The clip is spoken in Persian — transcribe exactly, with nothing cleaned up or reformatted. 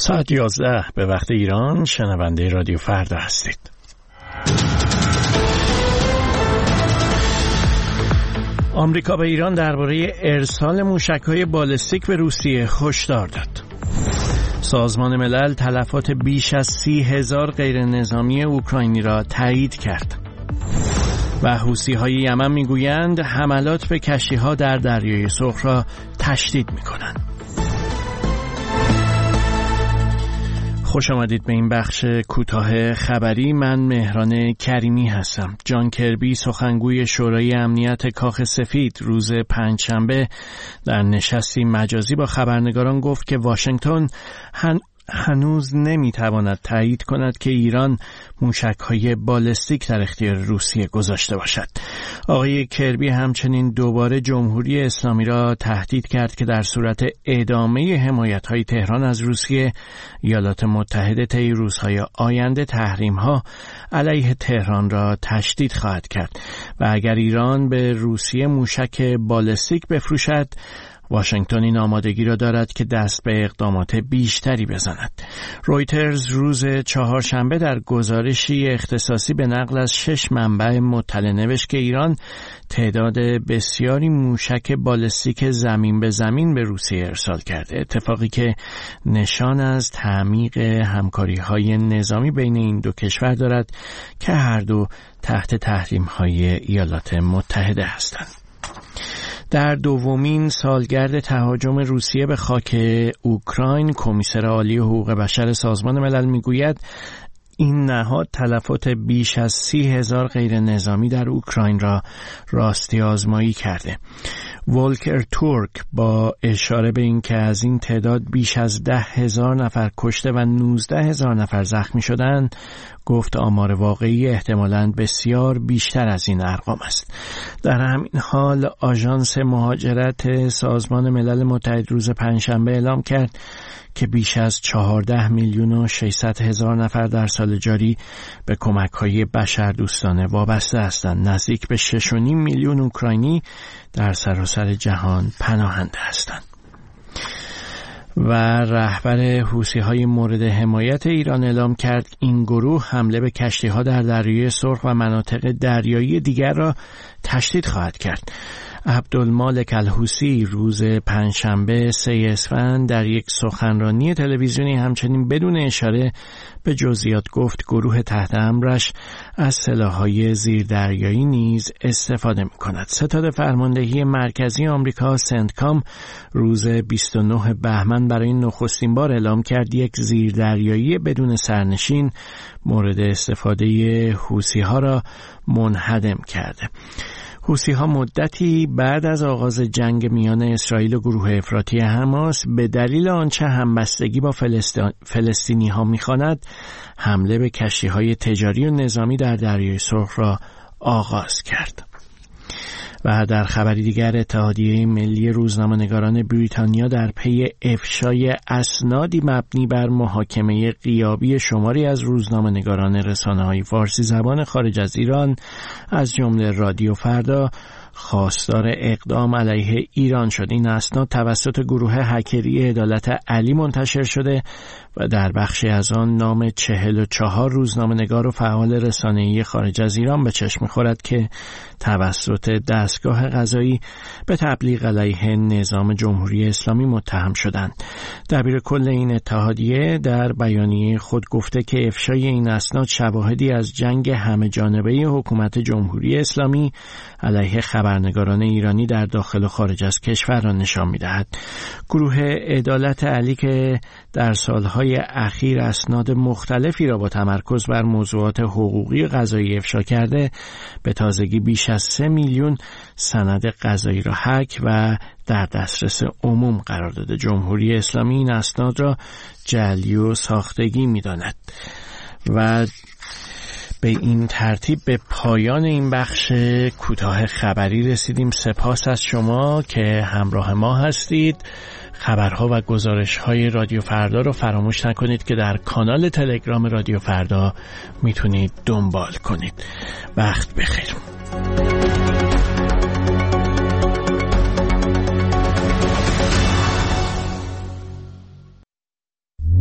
ساعت یازده به وقت ایران، شنونده رادیو فردا هستید. آمریکا به ایران درباره ارسال موشک‌های بالستیک به روسیه هشدار داد. سازمان ملل تلفات بیش از سی هزار غیر نظامی اوکراینی را تایید کرد. و حوثی‌های یمن میگویند حملات به کشتی‌ها در دریای سرخ را تشدید می‌کنند. خوش آمدید به این بخش کوتاه خبری. من مهران کریمی هستم. جان کربی سخنگوی شورای امنیت کاخ سفید روز پنجشنبه در نشستی مجازی با خبرنگاران گفت که واشنگتن هن هنوز نمیتواند تایید کند که ایران موشک‌های بالستیک در اختیار روسیه گذاشته باشد. آقای کربی همچنین دوباره جمهوری اسلامی را تهدید کرد که در صورت ادامه حمایت‌های تهران از روسیه، ایالات متحده طی روزهای آینده تحریم‌ها علیه تهران را تشدید خواهد کرد و اگر ایران به روسیه موشک بالستیک بفروشد، واشنگتن این آمادگی را دارد که دست به اقدامات بیشتری بزند. رویترز روز چهارشنبه در گزارشی اختصاصی به نقل از شش منبع مطلع نوشت که ایران تعداد بسیاری موشک بالستیک زمین به زمین به روسیه ارسال کرده، اتفاقی که نشان از تعمیق همکاری‌های نظامی بین این دو کشور دارد که هر دو تحت تحریم‌های ایالات متحده هستند. در دومین سالگرد تهاجم روسیه به خاک اوکراین، کمیسر عالی حقوق بشر سازمان ملل میگوید این نهاد تلفات بیش از سی هزار غیر نظامی در اوکراین را راستی آزمایی کرده. ولکر تورک با اشاره به این که از این تعداد بیش از ده هزار نفر کشته و نوزده هزار نفر زخمی شدند، گفت آمار واقعی احتمالاً بسیار بیشتر از این ارقام است. در همین حال آژانس مهاجرت سازمان ملل متحد روز پنجشنبه اعلام کرد که بیش از چهارده میلیون و ششصد هزار نفر در سال جاری به کمک‌های بشردوستانه وابسته هستند. نزدیک به شش و نیم میلیون اوکراینی در سراسر جهان پناهنده هستند. و رهبر حوثی‌های مورد حمایت ایران اعلام کرد این گروه حمله به کشتی‌ها در دریای سرخ و مناطق دریایی دیگر را تشدید خواهد کرد. عبدالمالک الحوثی روز پنجشنبه سه اسفند در یک سخنرانی تلویزیونی همچنین بدون اشاره به جزئیات گفت گروه تحت امرش از سلاح‌های زیردریایی نیز استفاده می‌کند. ستاد فرماندهی مرکزی آمریکا سنتکام روز بیست و نه بهمن برای نخستین بار اعلام کرد یک زیردریایی بدون سرنشین مورد استفاده حوثی‌ها را منهدم کرده. حوثی‌ها مدتی بعد از آغاز جنگ میان اسرائیل و گروه افراطی حماس به دلیل آنچه همبستگی با فلسطین... فلسطینی‌ها می‌خواند حمله به کشتی‌های تجاری و نظامی در دریای سرخ را آغاز کرد. و در خبری دیگر اتحادیه ملی روزنامه‌نگاران بریتانیا در پی افشای اسنادی مبنی بر محاکمه غیابی شماری از روزنامه‌نگاران رسانه‌های فارسی زبان خارج از ایران از جمله رادیو فردا خواستار اقدام علیه ایران شد. این اسناد توسط گروه هکری عدالت علی منتشر شده و در بخشی از آن نام چهل و چهار روزنامه‌نگار و فعال رسانه‌ای خارج از ایران به چشم می‌خورد که توسط دستگاه قضایی به تبلیغ علیه نظام جمهوری اسلامی متهم شدند. دبیر کل این اتحادیه در بیانیه خود گفته که افشای این اسناد شواهدی از جنگ همه جانبه حکومت جمهوری اسلامی علیه خبرنگاران ایرانی در داخل و خارج از کشور را نشان می‌دهد. گروه عدالت علی که در سالهای اخیر اسناد مختلفی را با تمرکز بر موضوعات حقوقی قضایی افشا کرده، به تازگی بیش از سه میلیون سند قضایی را حک و در دسترس عموم قرار داده. جمهوری اسلامی این اسناد را جعلی و ساختگی می‌داند. و به این ترتیب به پایان این بخش کوتاه خبری رسیدیم. سپاس از شما که همراه ما هستید. خبرها و گزارش‌های رادیو فردا رو فراموش نکنید که در کانال تلگرام رادیو فردا میتونید دنبال کنید. وقت بخیر.